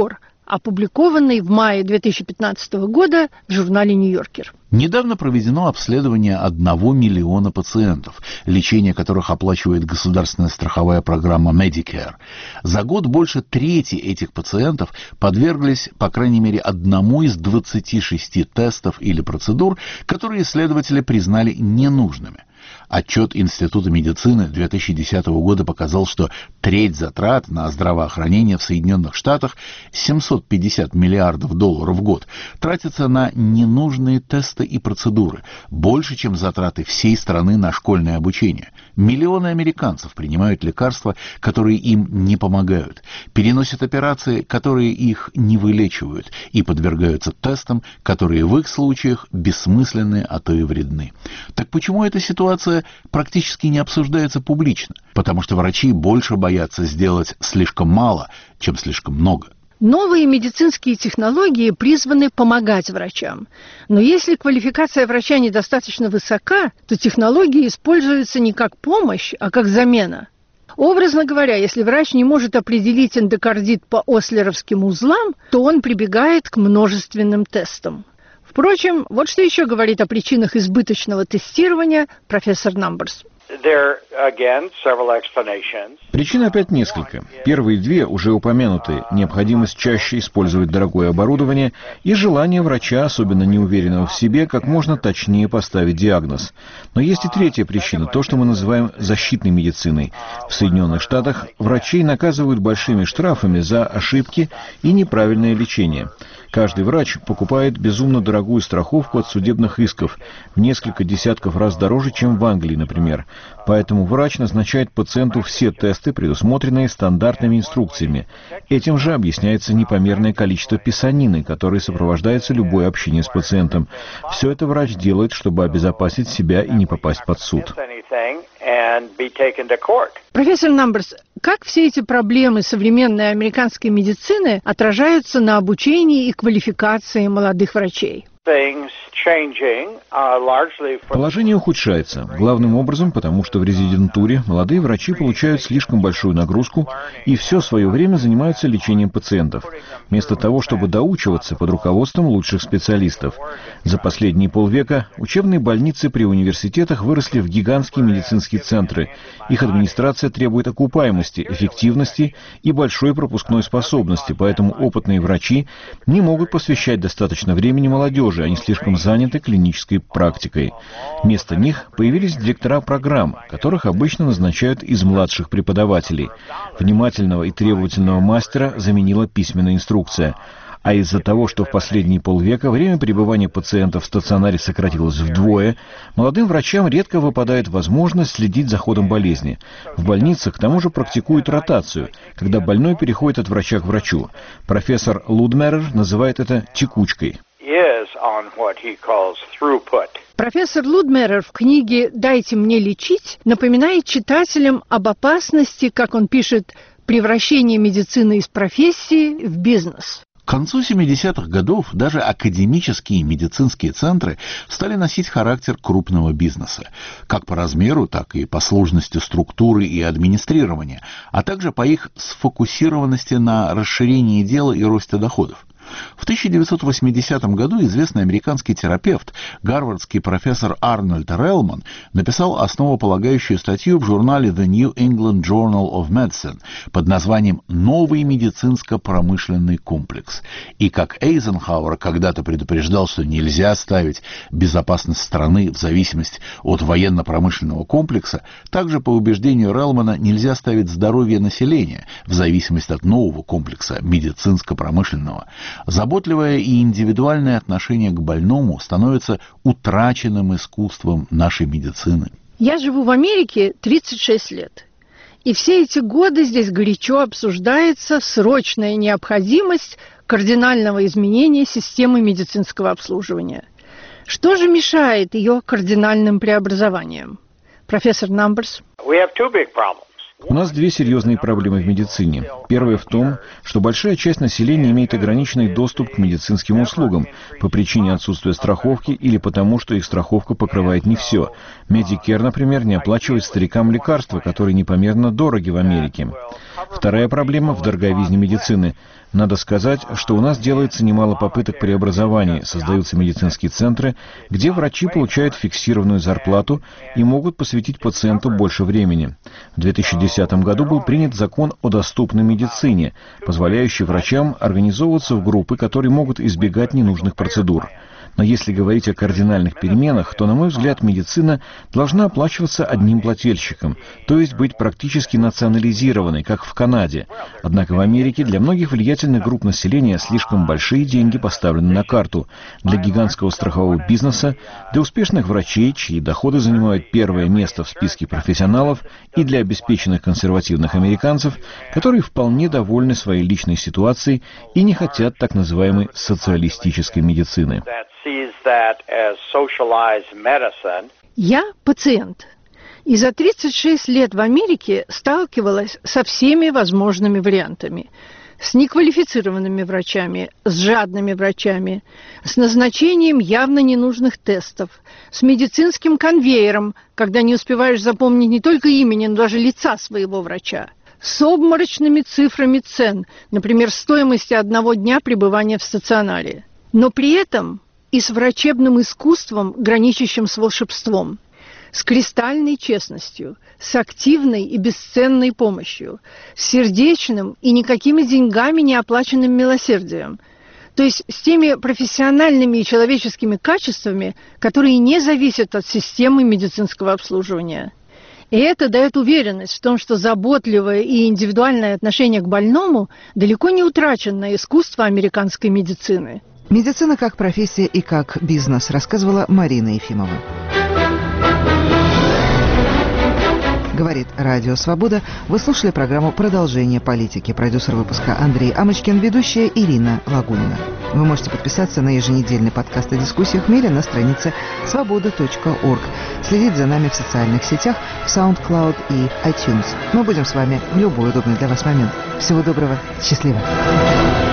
опубликованной в мае 2015 года в журнале «Нью-Йоркер». Недавно проведено обследование 1 миллиона пациентов, лечение которых оплачивает государственная страховая программа Medicare. За год больше трети этих пациентов подверглись, по крайней мере, одному из 26 тестов или процедур, которые исследователи признали ненужными. Отчет Института медицины 2010 года показал, что треть затрат на здравоохранение в Соединенных Штатах, 750 миллиардов долларов в год, тратится на ненужные тесты и процедуры, больше, чем затраты всей страны на школьное обучение. Миллионы американцев принимают лекарства, которые им не помогают, переносят операции, которые их не вылечивают, и подвергаются тестам, которые в их случаях бессмысленны, а то и вредны. Так почему эта ситуация практически не обсуждается публично? Потому что врачи больше боятся сделать слишком мало, чем слишком много. Новые медицинские технологии призваны помогать врачам. Но если квалификация врача недостаточно высока, то технологии используются не как помощь, а как замена. Образно говоря, если врач не может определить эндокардит по ослеровским узлам, то он прибегает к множественным тестам. Впрочем, вот что еще говорит о причинах избыточного тестирования профессор Намберс. Причин опять несколько. Первые две уже упомянутые. Необходимость чаще использовать дорогое оборудование и желание врача, особенно неуверенного в себе, как можно точнее поставить диагноз. Но есть и третья причина, то, что мы называем защитной медициной. В Соединенных Штатах врачей наказывают большими штрафами за ошибки и неправильное лечение. Каждый врач покупает безумно дорогую страховку от судебных исков, в несколько десятков раз дороже, чем в Англии, например. Поэтому врач назначает пациенту все тесты, предусмотренные стандартными инструкциями. Этим же объясняется непомерное количество писанины, которое сопровождается любое общение с пациентом. Все это врач делает, чтобы обезопасить себя и не попасть под суд. Профессор Намберс, как все эти проблемы современной американской медицины отражаются на обучении и квалификации молодых врачей? Положение ухудшается. Главным образом, потому что в резидентуре молодые врачи получают слишком большую нагрузку и все свое время занимаются лечением пациентов, вместо того, чтобы доучиваться под руководством лучших специалистов. За последние полвека учебные больницы при университетах выросли в гигантские медицинские центры. Их администрация требует окупаемости, эффективности и большой пропускной способности, поэтому опытные врачи не могут посвящать достаточно времени молодежи, они слишком заняты клинической практикой. Вместо них появились директора программ, которых обычно назначают из младших преподавателей. Внимательного и требовательного мастера заменила письменная инструкция. А из-за того, что в последние полвека время пребывания пациентов в стационаре сократилось вдвое, молодым врачам редко выпадает возможность следить за ходом болезни. В больницах к тому же практикуют ротацию, когда больной переходит от врача к врачу. Профессор Лудмерер называет это текучкой. Профессор Лудмерер в книге «Дайте мне лечить» напоминает читателям об опасности, как он пишет, превращения медицины из профессии в бизнес. К концу 70-х годов даже академические медицинские центры стали носить характер крупного бизнеса, как по размеру, так и по сложности структуры и администрирования, а также по их сфокусированности на расширении дела и росте доходов. В 1980 году известный американский терапевт, гарвардский профессор Арнольд Релман, написал основополагающую статью в журнале The New England Journal of Medicine под названием «Новый медицинско-промышленный комплекс». И как Эйзенхауэр когда-то предупреждал, что нельзя ставить безопасность страны в зависимость от военно-промышленного комплекса, также по убеждению Релмана нельзя ставить здоровье населения в зависимость от нового комплекса медицинско-промышленного. Заботливое и индивидуальное отношение к больному становится утраченным искусством нашей медицины. Я живу в Америке 36 лет. И все эти годы здесь горячо обсуждается срочная необходимость кардинального изменения системы медицинского обслуживания. Что же мешает ее кардинальным преобразованиям? Профессор Намберс. У нас две серьезные проблемы в медицине. Первая в том, что большая часть населения имеет ограниченный доступ к медицинским услугам по причине отсутствия страховки или потому, что их страховка покрывает не все. Medicare, например, не оплачивает старикам лекарства, которые непомерно дороги в Америке. Вторая проблема в дороговизне медицины. Надо сказать, что у нас делается немало попыток преобразований, создаются медицинские центры, где врачи получают фиксированную зарплату и могут посвятить пациенту больше времени. В 2010 году был принят закон о доступной медицине, позволяющий врачам организовываться в группы, которые могут избегать ненужных процедур. Но если говорить о кардинальных переменах, то, на мой взгляд, медицина должна оплачиваться одним плательщиком, то есть быть практически национализированной, как в Канаде. Однако в Америке для многих влиятельных групп населения слишком большие деньги поставлены на карту. Для гигантского страхового бизнеса, для успешных врачей, чьи доходы занимают первое место в списке профессионалов, и для обеспеченных консервативных американцев, которые вполне довольны своей личной ситуацией и не хотят так называемой социалистической медицины. Я пациент. И за 36 лет в Америке сталкивалась со всеми возможными вариантами. С неквалифицированными врачами, с жадными врачами, с назначением явно ненужных тестов, с медицинским конвейером, когда не успеваешь запомнить не только имени, но даже лица своего врача, с обморочными цифрами цен, например, стоимости одного дня пребывания в стационаре. Но при этом и с врачебным искусством, граничащим с волшебством, с кристальной честностью, с активной и бесценной помощью, с сердечным и никакими деньгами не оплаченным милосердием, то есть с теми профессиональными и человеческими качествами, которые не зависят от системы медицинского обслуживания. И это дает уверенность в том, что заботливое и индивидуальное отношение к больному далеко не утраченное искусство американской медицины. Медицина как профессия и как бизнес, рассказывала Марина Ефимова. Говорит Радио Свобода. Вы слушали программу «Продолжение политики». Продюсер выпуска Андрей Амочкин, ведущая Ирина Лагунина. Вы можете подписаться на еженедельный подкаст о дискуссиях в мире на странице svoboda.org. Следить за нами в социальных сетях, в SoundCloud и iTunes. Мы будем с вами в любой удобный для вас момент. Всего доброго. Счастливо.